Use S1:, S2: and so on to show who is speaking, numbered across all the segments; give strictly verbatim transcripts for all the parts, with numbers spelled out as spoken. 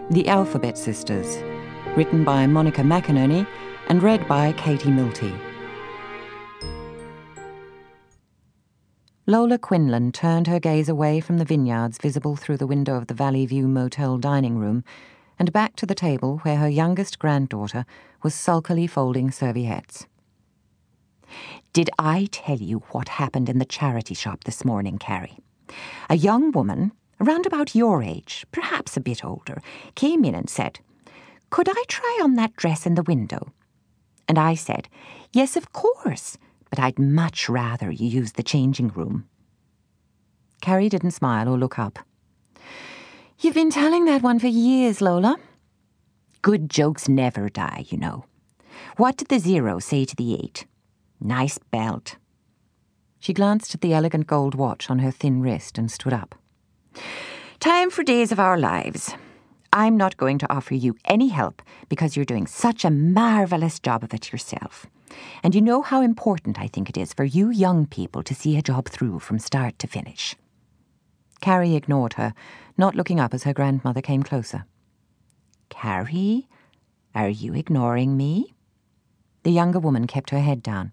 S1: The Alphabet Sisters, written by Monica McInerney and read by Katie Milty. Lola Quinlan turned her gaze away from the vineyards visible through the window of the Valley View Motel dining room and back to the table where her youngest granddaughter was sulkily folding serviettes. "Did I tell you what happened in the charity shop this morning, Carrie? A young woman, around about your age, perhaps a bit older, came in and said, 'Could I try on that dress in the window?' And I said, 'Yes, of course, but I'd much rather you use the changing room.'" Carrie didn't smile or look up. "You've been telling that one for years, Lola." "Good jokes never die, you know. What did the zero say to the eight? 'Nice belt.'" She glanced at the elegant gold watch on her thin wrist and stood up. "Time for Days of Our Lives. I'm not going to offer you any help because you're doing such a marvellous job of it yourself. And you know how important I think it is for you young people to see a job through from start to finish." Carrie ignored her, not looking up as her grandmother came closer. "Carrie, are you ignoring me?" The younger woman kept her head down.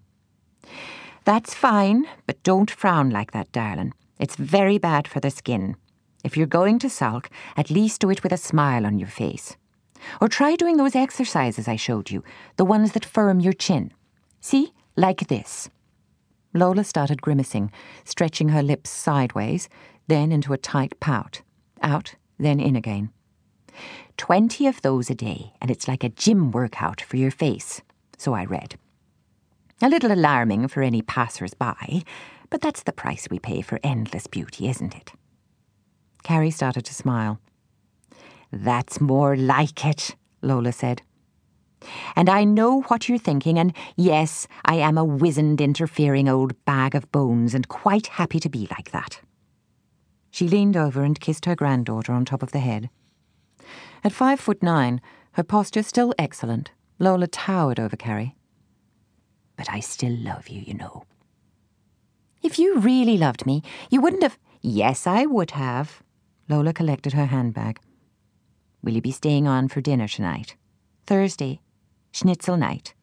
S1: "That's fine, but don't frown like that, darling. It's very bad for the skin. If you're going to sulk, at least do it with a smile on your face. Or try doing those exercises I showed you, the ones that firm your chin. See, like this." Lola started grimacing, stretching her lips sideways, then into a tight pout. Out, then in again. Twenty of those a day, and it's like a gym workout for your face, so I read. A little alarming for any passers-by, but that's the price we pay for endless beauty, isn't it? Carrie started to smile. "That's more like it," Lola said. "And I know what you're thinking, and yes, I am a wizened, interfering old bag of bones and quite happy to be like that." She leaned over and kissed her granddaughter on top of the head. At five foot nine, her posture still excellent, Lola towered over Carrie. "But I still love you, you know." "If you really loved me, you wouldn't have—" "Yes, I would have." Lola collected her handbag. "Will you be staying on for dinner tonight? Thursday, schnitzel night."